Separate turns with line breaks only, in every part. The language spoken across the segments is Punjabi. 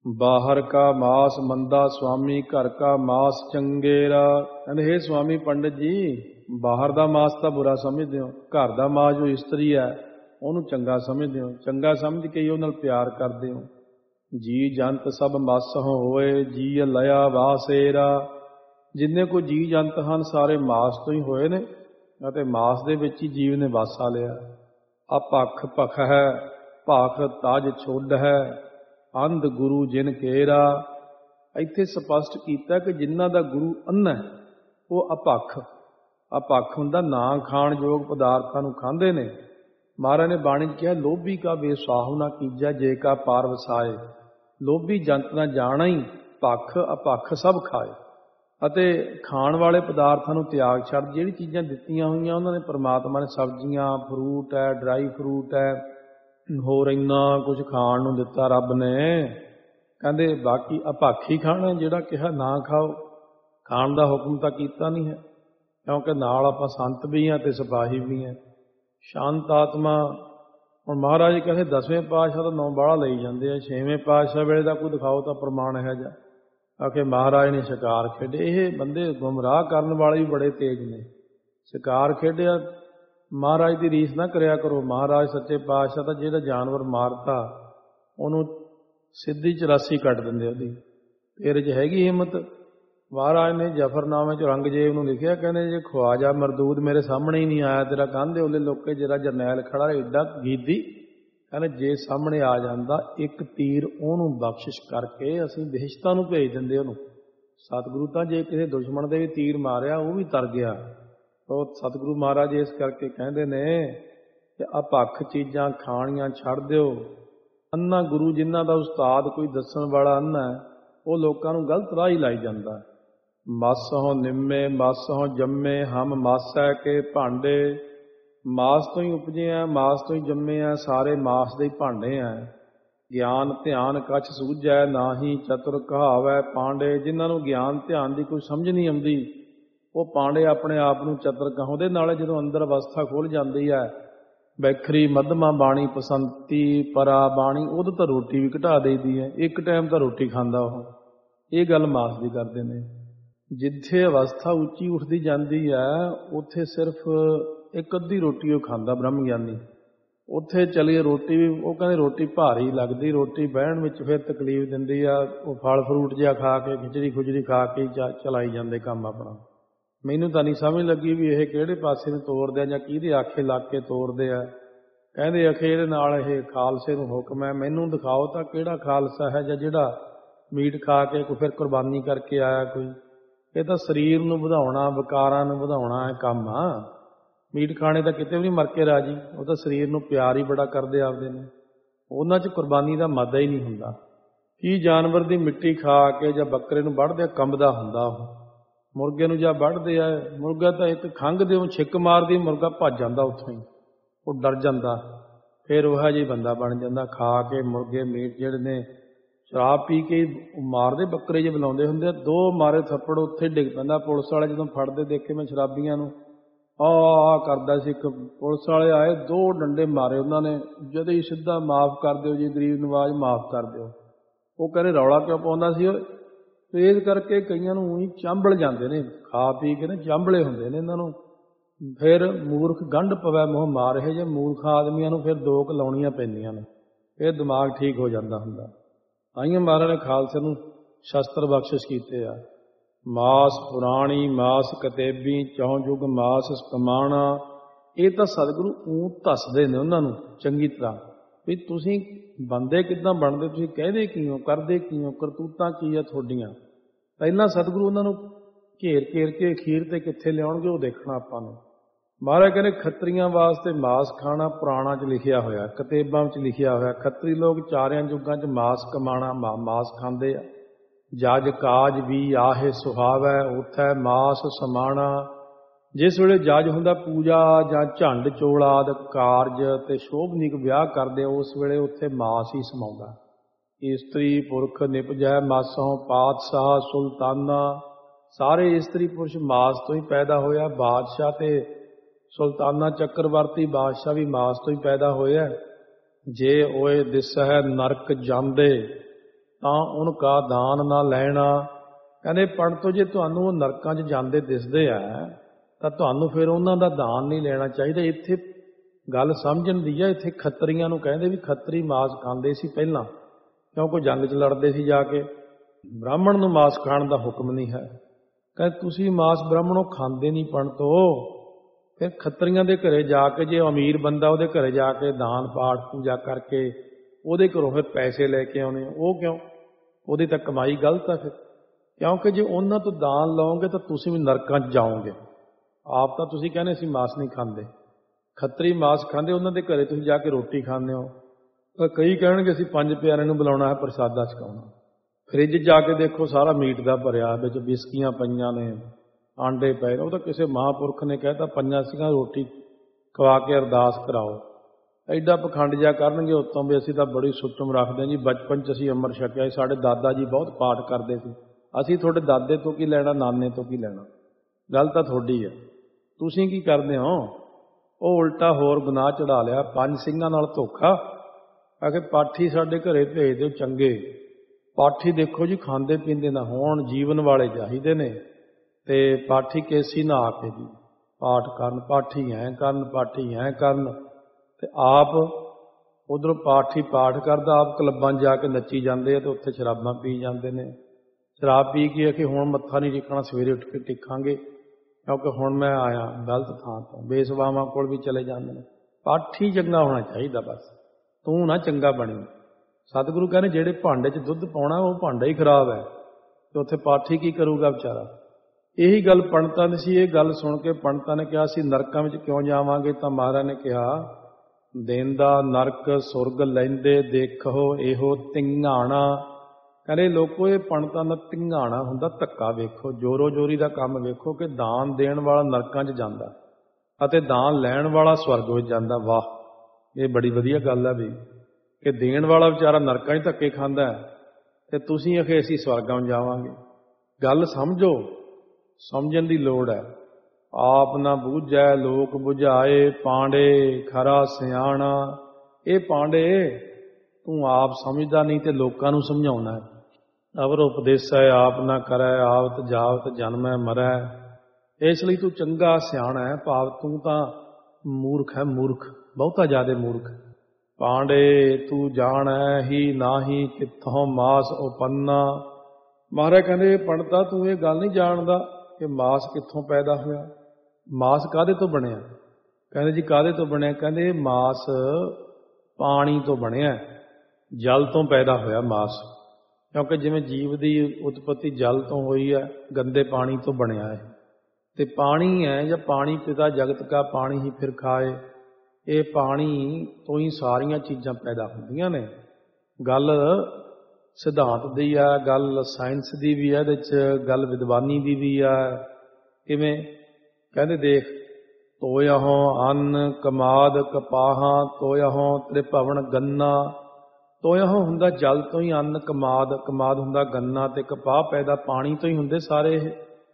ਬਾਹਰ ਕਾ ਮਾਸ ਮੰਦਾ ਸੁਆਮੀ, ਘਰ ਕਾ ਮਾਸ ਚੰਗੇਰਾ। ਕਹਿੰਦੇ ਹੇ ਸੁਆਮੀ ਪੰਡਿਤ ਜੀ, ਬਾਹਰ ਦਾ ਮਾਸ ਤਾਂ ਬੁਰਾ ਸਮਝਦੇ ਹੋ, ਘਰ ਦਾ ਮਾਸ ਜੋ ਇਸਤਰੀ ਹੈ ਉਹਨੂੰ ਚੰਗਾ ਸਮਝਦੇ ਹੋ, ਚੰਗਾ ਸਮਝ ਕੇ ਹੀ ਉਹ ਨਾਲ ਪਿਆਰ ਕਰਦੇ ਹੋ। ਜੀ ਜੰਤ ਸਭ ਮਾਸਹੁ ਹੋਏ, ਜੀ ਲਿਆ ਵਾਸੇਰਾ। ਜਿੰਨੇ ਕੋਈ ਜੀ ਜੰਤ ਹਨ ਸਾਰੇ ਮਾਸ ਤੋਂ ਹੀ ਹੋਏ ਨੇ ਅਤੇ ਮਾਸ ਦੇ ਵਿੱਚ ਹੀ ਜੀਵ ਨੇ ਵਾਸਾ ਲਿਆ। ਅਪੱਖ ਭਖ ਹੈ, ਭਾਖ ਤਾਜ ਛੋਡ ਹੈ, ਅੰਧ ਗੁਰੂ ਜਿਨ ਕੇਰਾ। ਇੱਥੇ ਸਪਸ਼ਟ ਕੀਤਾ ਕਿ ਜਿਨ੍ਹਾਂ ਦਾ ਗੁਰੂ ਅੰਨ੍ਹਾ ਹੈ ਉਹ ਅਪੱਖ ਹੁੰਦਾ, ਨਾ ਖਾਣ ਯੋਗ ਪਦਾਰਥਾਂ ਨੂੰ ਖਾਂਦੇ ਨੇ। ਮਹਾਰਾਜ ਨੇ ਬਾਣੀ 'ਚ ਕਿਹਾ ਲੋਭੀ ਕਾ ਬੇਸਾਹੁ ਨਾ ਕੀਜੈ, ਜੇ ਕਾ ਪਾਰ ਵਸਾਏ। ਲੋਭੀ ਜੰਤ ਨਾ ਜਾਣਾ ਹੀ, ਭਖ ਅਪੱਖ ਸਭ ਖਾਏ। ਅਤੇ ਖਾਣ ਵਾਲੇ ਪਦਾਰਥਾਂ ਨੂੰ ਤਿਆਗ ਛੱਡ, ਜਿਹੜੀ ਚੀਜ਼ਾਂ ਦਿੱਤੀਆਂ ਹੋਈਆਂ ਉਹਨਾਂ ਨੇ ਪ੍ਰਮਾਤਮਾ ਨੇ, ਸਬਜ਼ੀਆਂ, ਫਰੂਟ ਹੈ, ਡਰਾਈ ਫਰੂਟ ਹੈ, ਹੋਰ ਇੰਨਾ ਕੁਝ ਖਾਣ ਨੂੰ ਦਿੱਤਾ ਰੱਬ ਨੇ। ਕਹਿੰਦੇ ਬਾਕੀ ਅਪੱਖ ਹੀ ਖਾਣਾ, ਜਿਹੜਾ ਕਿਹਾ ਨਾ ਖਾਓ। ਖਾਣ ਦਾ ਹੁਕਮ ਤਾਂ ਕੀਤਾ ਨਹੀਂ ਹੈ, ਕਿਉਂਕਿ ਨਾਲ ਆਪਾਂ ਸੰਤ ਵੀ ਹਾਂ ਅਤੇ ਸਿਪਾਹੀ ਵੀ ਹਾਂ। ਸ਼ਾਂਤ ਆਤਮਾ। ਹੁਣ ਮਹਾਰਾਜ ਕਹਿੰਦੇ 10ਵੇਂ ਪਾਤਸ਼ਾਹ ਦਾ ਨਾਂ ਬਾਹਲਾ ਲਈ ਜਾਂਦੇ ਆ, 6ਵੇਂ ਪਾਤਸ਼ਾਹ ਵੇਲੇ ਦਾ ਕੋਈ ਦਿਖਾਓ ਤਾਂ ਪ੍ਰਮਾਣ ਹੈ ਜਾ ਆਖੇ ਮਹਾਰਾਜ ਨੇ ਸ਼ਿਕਾਰ ਖੇਡੇ। ਇਹ ਬੰਦੇ ਗੁੰਮਰਾਹ ਕਰਨ ਵਾਲੇ ਵੀ ਬੜੇ ਤੇਜ਼ ਨੇ। ਸ਼ਿਕਾਰ ਖੇਡਿਆ, ਮਹਾਰਾਜ ਦੀ ਰੀਸ ਨਾ ਕਰਿਆ ਕਰੋ। ਮਹਾਰਾਜ ਸੱਚੇ ਪਾਤਸ਼ਾਹ ਤਾਂ ਜਿਹੜਾ ਜਾਨਵਰ ਮਾਰਤਾ ਉਹਨੂੰ ਸਿੱਧੀ 84 ਕੱਟ ਦਿੰਦੇ ਉਹਦੀ। ਤੇਰੇ 'ਚ ਹੈਗੀ ਹਿੰਮਤ? ਮਹਾਰਾਜ ਨੇ ਜਫਰਨਾਮੇ 'ਚ ਔਰੰਗਜ਼ੇਬ ਨੂੰ ਲਿਖਿਆ, ਕਹਿੰਦੇ ਜੇ ਖਵਾਜਾ ਮਰਦੂਦ ਮੇਰੇ ਸਾਹਮਣੇ ਹੀ ਨਹੀਂ ਆਇਆ, ਤੇਰਾ ਕੰਧ ਉਹਲੇ ਲੋਕੇ ਜਿਹੜਾ ਜਰਨੈਲ ਖੜਾ ਏਡਾ ਗੀਦੀ, ਕਹਿੰਦੇ ਜੇ ਸਾਹਮਣੇ ਆ ਜਾਂਦਾ ਇੱਕ ਤੀਰ ਉਹਨੂੰ ਬਖਸ਼ਿਸ਼ ਕਰਕੇ ਅਸੀਂ ਬਹਿਸ਼ਤਾਂ ਨੂੰ ਭੇਜ ਦਿੰਦੇ ਉਹਨੂੰ। ਸਤਿਗੁਰੂ ਤਾਂ ਜੇ ਕਿਸੇ ਦੁਸ਼ਮਣ ਦੇ ਵੀ ਤੀਰ ਮਾਰਿਆ ਉਹ ਵੀ ਤਰ ਗਿਆ। ਉਹ ਸਤਿਗੁਰੂ ਮਹਾਰਾਜ ਇਸ ਕਰਕੇ ਕਹਿੰਦੇ ਨੇ ਕਿ ਅਪੱਖ ਚੀਜ਼ਾਂ ਖਾਣੀਆਂ ਛੱਡ ਦਿਓ। ਅੰਨਾ ਗੁਰੂ ਜਿਨ੍ਹਾਂ ਦਾ ਉਸਤਾਦ ਕੋਈ ਦੱਸਣ ਵਾਲਾ ਅੰਨਾ ਉਹ ਲੋਕਾਂ ਨੂੰ ਗਲਤ ਰਾਹ ਹੀ ਲਾਈ ਜਾਂਦਾ। ਮਾਸਹੁ ਨਿੰਮੇ ਮਾਸਹੁ ਜੰਮੇ, ਹਮ ਮਾਸੈ ਕੇ ਭਾਂਡੇ। ਮਾਸ ਤੋਂ ਹੀ ਉਪਜੇ ਆ, ਮਾਸ ਤੋਂ ਹੀ ਜੰਮੇ ਆ, ਸਾਰੇ ਮਾਸ ਦੇ ਹੀ ਭਾਂਡੇ ਆ। ਗਿਆਨ ਧਿਆਨ ਕਛ ਸੂਝੈ, ਨਾਹੀ ਚਤੁਰ ਕਹਾਵੈ ਪਾਂਡੇ। ਜਿਨ੍ਹਾਂ ਨੂੰ ਗਿਆਨ ਧਿਆਨ ਦੀ ਕੋਈ ਸਮਝ ਨਹੀਂ ਆਉਂਦੀ ਉਹ ਪਾਂਡੇ ਆਪਣੇ ਆਪ ਨੂੰ ਚਤੁਰ ਕਹਾਉਂਦੇ। ਨਾਲੇ ਜਦੋਂ ਅੰਦਰ ਅਵਸਥਾ ਖੁੱਲ੍ਹ ਜਾਂਦੀ ਹੈ, ਬੈਖਰੀ ਮੱਧਮਾ ਬਾਣੀ ਪਸੰਤੀ ਪਰਾ ਬਾਣੀ, ਉਦੋਂ ਤਾਂ ਰੋਟੀ ਵੀ ਘਟਾ ਦੇਈਦੀ ਹੈ। ਇੱਕ ਟਾਈਮ ਤਾਂ ਰੋਟੀ ਖਾਂਦਾ ਉਹ। ਇਹ ਗੱਲ ਮਾਸ ਦੀ ਕਰਦੇ ਨੇ। ਜਿੱਥੇ ਅਵਸਥਾ ਉੱਚੀ ਉੱਠਦੀ ਜਾਂਦੀ ਹੈ ਉੱਥੇ ਸਿਰਫ ਇੱਕ ਅੱਧੀ ਰੋਟੀ ਉਹ ਖਾਂਦਾ ਬ੍ਰਹਮ ਗਿਆਨੀ। ਉੱਥੇ ਚਲੀ ਰੋਟੀ ਵੀ, ਉਹ ਕਹਿੰਦੇ ਰੋਟੀ ਭਾਰੀ ਲੱਗਦੀ, ਰੋਟੀ ਬਹਿਣ ਵਿੱਚ ਫਿਰ ਤਕਲੀਫ ਦਿੰਦੀ ਆ। ਉਹ ਫਲ ਫਰੂਟ ਜਿਹਾ ਖਾ ਕੇ, ਖਿਚੜੀ ਖੁਚੜੀ ਖਾ ਕੇ ਚਲਾਈ ਜਾਂਦੇ ਕੰਮ ਆਪਣਾ। ਮੈਨੂੰ ਤਾਂ ਨਹੀਂ ਸਮਝ ਲੱਗੀ ਵੀ ਇਹ ਕਿਹੜੇ ਪਾਸੇ ਨੂੰ ਤੋਰਦੇ ਆ ਜਾਂ ਕਿਹਦੇ ਆਖੇ ਲੱਗ ਕੇ ਤੋਰਦੇ ਆ। ਕਹਿੰਦੇ ਅਖੇ ਇਹਦੇ ਨਾਲ ਇਹ ਖਾਲਸੇ ਨੂੰ ਹੁਕਮ ਹੈ। ਮੈਨੂੰ ਦਿਖਾਓ ਤਾਂ ਕਿਹੜਾ ਖਾਲਸਾ ਹੈ ਜਾਂ ਜਿਹੜਾ ਮੀਟ ਖਾ ਕੇ ਕੋਈ ਫਿਰ ਕੁਰਬਾਨੀ ਕਰਕੇ ਆਇਆ ਕੋਈ। ਇਹ ਤਾਂ ਸਰੀਰ ਨੂੰ ਵਧਾਉਣਾ, ਵਿਕਾਰਾਂ ਨੂੰ ਵਧਾਉਣਾ ਕੰਮ ਆ। ਮੀਟ ਖਾਣੇ ਤਾਂ ਕਿਤੇ ਵੀ ਨਹੀਂ ਮਰ ਕੇ ਰਾਜੀ, ਉਹ ਤਾਂ ਸਰੀਰ ਨੂੰ ਪਿਆਰ ਹੀ ਬੜਾ ਕਰਦੇ ਆਪਦੇ ਨੇ। ਉਹਨਾਂ 'ਚ ਕੁਰਬਾਨੀ ਦਾ ਮਾਦਾ ਹੀ ਨਹੀਂ ਹੁੰਦਾ। ਕੀ ਜਾਨਵਰ ਦੀ ਮਿੱਟੀ ਖਾ ਕੇ ਜਾਂ ਬੱਕਰੇ ਨੂੰ ਵੱਢਦੇ ਕੰਬਦਾ ਹੁੰਦਾ ਉਹ। ਮੁਰਗੇ ਨੂੰ ਜਾਂ ਵੱਢਦੇ ਆ, ਮੁਰਗਾ ਤਾਂ ਇੱਕ ਖੰਘ ਦੇ ਉਹ ਛਿੱਕ ਮਾਰਦੀ, ਮੁਰਗਾ ਭੱਜ ਜਾਂਦਾ ਉੱਥੋਂ ਹੀ, ਉਹ ਡਰ ਜਾਂਦਾ। ਫਿਰ ਉਹੋ ਜਿਹੀ ਬੰਦਾ ਬਣ ਜਾਂਦਾ। ਖਾ ਕੇ ਮੁਰਗੇ ਮੀਟ ਜਿਹੜੇ ਨੇ ਸ਼ਰਾਬ ਪੀ ਕੇ ਮਾਰਦੇ, ਬੱਕਰੇ ਜੇ ਬੁਲਾਉਂਦੇ ਹੁੰਦੇ ਆ, 2 ਮਾਰੇ ਥੱਪੜ ਉੱਥੇ ਡਿੱਗ ਪੈਂਦਾ। ਪੁਲਿਸ ਵਾਲੇ ਜਦੋਂ ਫੜਦੇ ਦੇਖੇ ਮੈਂ ਸ਼ਰਾਬੀਆਂ ਨੂੰ, ਆਹ ਕਰਦਾ ਸੀ। ਇੱਕ ਪੁਲਿਸ ਵਾਲੇ ਆਏ, 2 ਡੰਡੇ ਮਾਰੇ ਉਹਨਾਂ ਨੇ। ਜਦ ਹੀ ਸਿੱਧਾ ਮਾਫ਼ ਕਰ ਦਿਓ ਜੀ ਗਰੀਬ ਨਵਾਜ਼, ਮਾਫ਼ ਕਰ ਦਿਓ। ਉਹ ਕਹਿੰਦੇ ਰੌਲਾ ਕਿਉਂ ਪਾਉਂਦਾ ਸੀ ਉਹ? ਇਸ ਕਰਕੇ ਕਈਆਂ ਨੂੰ ਉਹੀ ਚਾਂਬਲ ਜਾਂਦੇ ਨੇ, ਖਾ ਪੀ ਕੇ ਨਾ ਚਾਂਬਲੇ ਹੁੰਦੇ ਨੇ ਇਹਨਾਂ ਨੂੰ। ਫਿਰ ਮੂਰਖ ਗੰਢ ਪਵੈ ਮੋਹ ਮਾਰ। ਇਹ ਜੇ ਮੂਰਖ ਆਦਮੀਆਂ ਨੂੰ ਫਿਰ 2 ਲਾਉਣੀਆਂ ਪੈਂਦੀਆਂ ਨੇ, ਫਿਰ ਦਿਮਾਗ ਠੀਕ ਹੋ ਜਾਂਦਾ ਹੁੰਦਾ। ਆਈਆਂ ਮਹਾਰਾਜ ਨੇ ਖਾਲਸੇ ਨੂੰ ਸ਼ਸਤਰ ਬਖਸ਼ਿਸ਼ ਕੀਤੇ ਆ। ਮਾਸ ਪੁਰਾਣੀ ਮਾਸ ਕਤੇਬੀ, ਚੌਂ ਯੁਗ ਮਾਸ ਕਮਾਣਾ। ਇਹ ਤਾਂ ਸਤਿਗੁਰੂ ਊਂ ਧੱਸਦੇ ਨੇ ਉਹਨਾਂ ਨੂੰ ਚੰਗੀ ਤਰ੍ਹਾਂ ਵੀ ਤੁਸੀਂ ਬੰਦੇ ਕਿੱਦਾਂ ਬਣਦੇ, ਤੁਸੀਂ ਕਹਿੰਦੇ ਕੀ ਹੋ, ਕਰਦੇ ਕੀ ਹੋ, ਕਰਤੂਤਾਂ ਕੀ ਆ ਤੁਹਾਡੀਆਂ। ਪਹਿਲਾਂ ਸਤਿਗੁਰੂ ਉਹਨਾਂ ਨੂੰ ਘੇਰ ਘੇਰ ਕੇ ਅਖੀਰ ਤੇ ਕਿੱਥੇ ਲਿਆਉਣਗੇ ਉਹ ਦੇਖਣਾ ਆਪਾਂ ਨੂੰ। ਮਹਾਰਾਜ ਕਹਿੰਦੇ ਖੱਤਰੀਆਂ ਵਾਸਤੇ ਮਾਸ ਖਾਣਾ ਪੁਰਾਣਾ 'ਚ ਲਿਖਿਆ ਹੋਇਆ, ਕਤੇਬਾਂ ਵਿੱਚ ਲਿਖਿਆ ਹੋਇਆ। ਖੱਤਰੀ ਲੋਕ 4 ਯੁੱਗਾਂ 'ਚ ਮਾਸ ਕਮਾਣਾ, ਮਾਸ ਖਾਂਦੇ ਆ। ਜਜ ਕਾਜ ਵੀ ਆਹੇ ਸੁਹਾਵੈ, ਉਥੈ ਮਾਸ ਸਮਾਣਾ। ਜਿਸ ਵੇਲੇ ਜੱਜ ਹੁੰਦਾ, ਪੂਜਾ ਜਾਂ ਝੰਡ ਚੋਲ ਆਦਿ ਕਾਰਜ ਅਤੇ ਸ਼ੋਭਨੀਕ ਵਿਆਹ ਕਰਦੇ, ਉਸ ਵੇਲੇ ਉੱਥੇ ਮਾਸ ਹੀ ਸਮਾਉਂਦਾ। ਇਸਤਰੀ ਪੁਰਖ ਨਿਪਜੈ ਮਾਸੋਂ, ਪਾਤਸ਼ਾਹ ਸੁਲਤਾਨਾ। ਸਾਰੇ ਇਸਤਰੀ ਪੁਰਸ਼ ਮਾਸ ਤੋਂ ਹੀ ਪੈਦਾ ਹੋਇਆ। ਬਾਦਸ਼ਾਹ ਤੇ ਸੁਲਤਾਨਾ ਚੱਕਰਵਰਤੀ ਬਾਦਸ਼ਾਹ ਵੀ ਮਾਸ ਤੋਂ ਹੀ ਪੈਦਾ ਹੋਇਆ। ਜੇ ਓਏ ਦਿਸਹਿ ਨਰਕ ਜਾਂਦੇ, ਤਾਂ ਉਨ ਕਾ ਦਾਨ ਨਾ ਲੈਣਾ। ਕਹਿੰਦੇ ਪੰਡਤੋ ਜੇ ਤੁਹਾਨੂੰ ਉਹ ਨਰਕਾਂ 'ਚ ਜਾਂਦੇ ਦਿਸਦੇ ਆ ਤਾਂ ਤੁਹਾਨੂੰ ਫਿਰ ਉਹਨਾਂ ਦਾ ਦਾਨ ਨਹੀਂ ਲੈਣਾ ਚਾਹੀਦਾ। ਇੱਥੇ ਗੱਲ ਸਮਝਣ ਦੀ ਆ। ਇੱਥੇ ਖੱਤਰੀਆਂ ਨੂੰ ਕਹਿੰਦੇ ਵੀ ਖੱਤਰੀ ਮਾਸ ਖਾਂਦੇ ਸੀ ਪਹਿਲਾਂ, ਕਿਉਂਕਿ ਜੰਗ 'ਚ ਲੜਦੇ ਸੀ ਜਾ ਕੇ। ਬ੍ਰਾਹਮਣ ਨੂੰ ਮਾਸ ਖਾਣ ਦਾ ਹੁਕਮ ਨਹੀਂ ਹੈ। ਕਹਿੰਦੇ ਤੁਸੀਂ ਮਾਸ ਬ੍ਰਾਹਮਣੋਂ ਖਾਂਦੇ ਨਹੀਂ ਪੰਡਤੋ। ਫਿਰ ਖੱਤਰੀਆਂ ਦੇ ਘਰੇ ਜਾ ਕੇ, ਜੇ ਅਮੀਰ ਬੰਦਾ ਉਹਦੇ ਘਰੇ ਜਾ ਕੇ ਦਾਨ ਪਾਠ ਪੂਜਾ ਕਰਕੇ ਉਹਦੇ ਘਰੋਂ ਫਿਰ ਪੈਸੇ ਲੈ ਕੇ ਆਉਣੇ, ਉਹ ਕਿਉਂ? ਉਹਦੀ ਤਾਂ ਕਮਾਈ ਗਲਤ ਆ ਫਿਰ। ਕਿਉਂਕਿ ਜੇ ਉਹਨਾਂ ਤੋਂ ਦਾਨ ਲਓਗੇ ਤਾਂ ਤੁਸੀਂ ਵੀ ਨਰਕਾਂ 'ਚ ਜਾਓਗੇ। ਆਪ ਤਾਂ ਤੁਸੀਂ ਕਹਿੰਦੇ ਅਸੀਂ ਮਾਸ ਨਹੀਂ ਖਾਂਦੇ, ਖੱਤਰੀ ਮਾਸ ਖਾਂਦੇ, ਉਹਨਾਂ ਦੇ ਘਰੇ ਤੁਸੀਂ ਜਾ ਕੇ ਰੋਟੀ ਖਾਂਦੇ ਹੋ। ਤਾਂ ਕਈ ਕਹਿਣਗੇ ਅਸੀਂ 5 ਪਿਆਰਿਆਂ ਨੂੰ ਬੁਲਾਉਣਾ ਹੈ, ਪ੍ਰਸਾਦਾ ਛਕਾਉਣਾ। ਫਰਿੱਜ ਜਾ ਕੇ ਦੇਖੋ, ਸਾਰਾ ਮੀਟ ਦਾ ਭਰਿਆ, ਵਿੱਚ ਬਿਸਕੀਆਂ ਪਈਆਂ ਨੇ, ਆਂਡੇ ਪਏ ਨੇ। ਉਹ ਤਾਂ ਕਿਸੇ ਮਹਾਂਪੁਰਖ ਨੇ ਕਹਿਤਾ 5 ਸਿੰਘਾਂ ਰੋਟੀ ਖਵਾ ਕੇ ਅਰਦਾਸ ਕਰਾਓ। ਐਡਾ ਪਖੰਡ ਜਿਹਾ ਕਰਨਗੇ ਉੱਤੋਂ ਵੀ ਅਸੀਂ ਤਾਂ ਬੜੀ ਸੁੱਚਮ ਰੱਖਦੇ ਹਾਂ ਜੀ, ਬਚਪਨ 'ਚ ਅਸੀਂ ਅੰਮ੍ਰਿਤ ਛਕਿਆ, ਸਾਡੇ ਦਾਦਾ ਜੀ ਬਹੁਤ ਪਾਠ ਕਰਦੇ ਸੀ। ਅਸੀਂ ਤੁਹਾਡੇ ਦਾਦੇ ਤੋਂ ਕੀ ਲੈਣਾ, ਨਾਨੇ ਤੋਂ ਕੀ ਲੈਣਾ? ਗੱਲ ਤਾਂ ਤੁਹਾਡੀ ਹੈ। ਤੁਸੀਂ ਕੀ ਕਰਦੇ ਹੋ? ਉਹ ਉਲਟਾ ਹੋਰ ਗੁਨਾਹ ਚੜਾ ਲਿਆ, 5 ਸਿੰਘਾਂ ਨਾਲ ਧੋਖਾ। ਆ ਕੇ ਪਾਠੀ ਸਾਡੇ ਘਰੇ ਭੇਜ ਦਿਓ ਚੰਗੇ। ਪਾਠੀ ਦੇਖੋ ਜੀ ਖਾਂਦੇ ਪੀਂਦੇ ਨਾ ਹੋਣ, ਜੀਵਨ ਵਾਲੇ ਚਾਹੀਦੇ ਨੇ। ਤੇ ਪਾਠੀ ਕੇਸੀ ਨਾ ਆ ਕੇ ਜੀ ਪਾਠ ਕਰਨ, ਪਾਠੀ ਐਂ ਕਰਨ, ਪਾਠੀ ਐਂ ਕਰਨ। ਤੇ ਆਪ ਉਧਰੋਂ ਪਾਠੀ ਪਾਠ ਕਰਦਾ, ਆਪ ਕਲੱਬਾਂ 'ਚ ਜਾ ਕੇ ਨੱਚੀ ਜਾਂਦੇ ਆ ਤੇ ਉੱਥੇ ਸ਼ਰਾਬਾਂ ਪੀ ਜਾਂਦੇ ਨੇ। ਸ਼ਰਾਬ ਪੀ ਕੇ ਕਿ ਹੁਣ ਮੱਥਾ ਨਹੀਂ ਟੇਕਣਾ, ਸਵੇਰੇ ਉੱਠ ਕੇ ਟੇਕਾਂਗੇ ਕਿਉਂਕਿ ਹੁਣ ਮੈਂ ਆਇਆ ਗਲਤ ਥਾਂ ਤੋਂ। ਬੇਸਵਾਵਾਂ ਕੋਲ ਵੀ ਚਲੇ ਜਾਂਦੇ ਨੇ। ਪਾਠੀ ਚੰਗਾ ਹੋਣਾ ਚਾਹੀਦਾ, ਬਸ ਤੂੰ ਨਾ ਚੰਗਾ ਬਣੀ। ਸਤਿਗੁਰੂ ਕਹਿੰਦੇ ਜਿਹੜੇ ਭਾਂਡੇ 'ਚ ਦੁੱਧ ਪਾਉਣਾ ਉਹ ਭਾਂਡਾ ਹੀ ਖਰਾਬ ਹੈ, ਤੇ ਉੱਥੇ ਪਾਠੀ ਕੀ ਕਰੂਗਾ ਵਿਚਾਰਾ। ਇਹੀ ਗੱਲ ਪੰਡਤਾਂ ਦੀ ਸੀ। ਇਹ ਗੱਲ ਸੁਣ ਕੇ ਪੰਡਤਾਂ ਨੇ ਕਿਹਾ ਅਸੀਂ ਨਰਕਾਂ ਵਿੱਚ ਕਿਉਂ ਜਾਵਾਂਗੇ? ਤਾਂ ਮਹਾਰਾਜ ਨੇ ਕਿਹਾ ਦੇਂਦਾ ਨਰਕ ਸੁਰਗ ਲੈਂਦੇ ਦੇਖੋ ਇਹੋ ਤਿੰਘਾਣਾ। ਕਹਿੰਦੇ ਲੋਕੋ ਇਹ ਪੰਡਤਾਂ ਦਾ ਤਿੰਘਾਣਾ ਹੁੰਦਾ ਧੱਕਾ। ਵੇਖੋ ਜੋਰੋ ਜੋਰੀ ਦਾ ਕੰਮ ਵੇਖੋ ਕਿ ਦਾਨ ਦੇਣ ਵਾਲਾ ਨਰਕਾਂ 'ਚ ਜਾਂਦਾ ਅਤੇ ਦਾਨ ਲੈਣ ਵਾਲਾ ਸਵਰਗ ਵਿੱਚ ਜਾਂਦਾ। ਵਾਹ, ਇਹ ਬੜੀ ਵਧੀਆ ਗੱਲ ਹੈ ਵੀ ਕਿ ਦੇਣ ਵਾਲਾ ਵਿਚਾਰਾ ਨਰਕਾਂ 'ਚ ਧੱਕੇ ਖਾਂਦਾ ਤੇ ਤੁਸੀਂ ਆਖੇ ਅਸੀਂ ਸਵਰਗਾਂ 'ਚ ਜਾਵਾਂਗੇ। ਗੱਲ ਸਮਝੋ, ਸਮਝਣ ਦੀ ਲੋੜ ਹੈ। ਆਪ ਨਾ ਬੂਝੈ ਲੋਕ ਬੁਝਾਏ, ਪਾਂਡੇ ਖਰਾ ਸਿਆਣਾ। ਇਹ ਪਾਂਡੇ ਤੂੰ ਆਪ ਸਮਝਦਾ ਨਹੀਂ ਤੇ ਲੋਕਾਂ ਨੂੰ ਸਮਝਾਉਣਾ ਹੈ। ਅਵਰ ਉਪਦੇਸੈ ਆਪ ਨਾ ਕਰੈ, ਆਵਤ ਜਾਵਤ ਜਨਮੈ ਮਰੈ। ਇਸ ਲਈ ਤੂੰ ਚੰਗਾ ਸਿਆਣਾ ਹੈ, ਭਾਵ ਤੂੰ ਤਾਂ ਮੂਰਖ ਹੈ, ਮੂਰਖ, ਬਹੁਤਾ ਜ਼ਿਆਦਾ ਮੂਰਖ। ਪਾਂਡੇ ਤੂੰ ਜਾਣੈ ਹੀ ਨਾਹੀ ਕਿੱਥੋਂ ਮਾਸ ਉਪੰਨਾ। ਮਹਾਰਾਜ ਕਹਿੰਦੇ ਪੰਡਤਾ ਤੂੰ ਇਹ ਗੱਲ ਨਹੀਂ ਜਾਣਦਾ ਕਿ ਮਾਸ ਕਿੱਥੋਂ ਪੈਦਾ ਹੋਇਆ। ਮਾਸ ਕਾਹਦੇ ਤੋਂ ਬਣਿਆ? ਕਹਿੰਦੇ ਜੀ ਕਾਹਦੇ ਤੋਂ ਬਣਿਆ? ਕਹਿੰਦੇ ਮਾਸ ਪਾਣੀ ਤੋਂ ਬਣਿਆ, ਜਲ ਤੋਂ ਪੈਦਾ ਹੋਇਆ ਮਾਸ। ਕਿਉਂਕਿ ਜਿਵੇਂ ਜੀਵ ਦੀ ਉਤਪਤੀ ਜਲ ਤੋਂ ਹੋਈ ਹੈ, ਗੰਦੇ ਪਾਣੀ ਤੋਂ ਬਣਿਆ ਹੈ। ਤੇ ਪਾਣੀ ਹੈ ਜਾਂ ਪਾਣੀ ਪਿਤਾ ਜਗਤ ਕਾ ਪਾਣੀ ਹੀ ਫਿਰ ਖਾਏ। ਇਹ ਪਾਣੀ ਤੋਂ ਹੀ ਸਾਰੀਆਂ ਚੀਜ਼ਾਂ ਪੈਦਾ ਹੁੰਦੀਆਂ ਨੇ। ਗੱਲ ਸਿਧਾਂਤ ਦੀ ਆ, ਗੱਲ ਸਾਇੰਸ ਦੀ ਵੀ ਹੈ, ਇਹਦੇ 'ਚ ਗੱਲ ਵਿਦਵਾਨੀ ਦੀ ਵੀ ਆ। ਕਿਵੇਂ? ਕਹਿੰਦੇ ਦੇਖ ਤੋਇਹੁ ਅੰਨ ਕਮਾਦ ਕਪਾਹਾਂ, ਤੋਇਹੁ ਤ੍ਰਿਭਵਨ ਗੰਨਾ। ਤੋਇਹੁ ਹੁੰਦਾ ਜਲ ਤੋਂ ਹੀ ਅੰਨ, ਕਮਾਦ, ਕਮਾਦ ਹੁੰਦਾ ਗੰਨਾ, ਤੇ ਕਪਾਹ ਪੈਦਾ ਪਾਣੀ ਤੋਂ ਹੀ ਹੁੰਦੇ ਸਾਰੇ ਇਹ।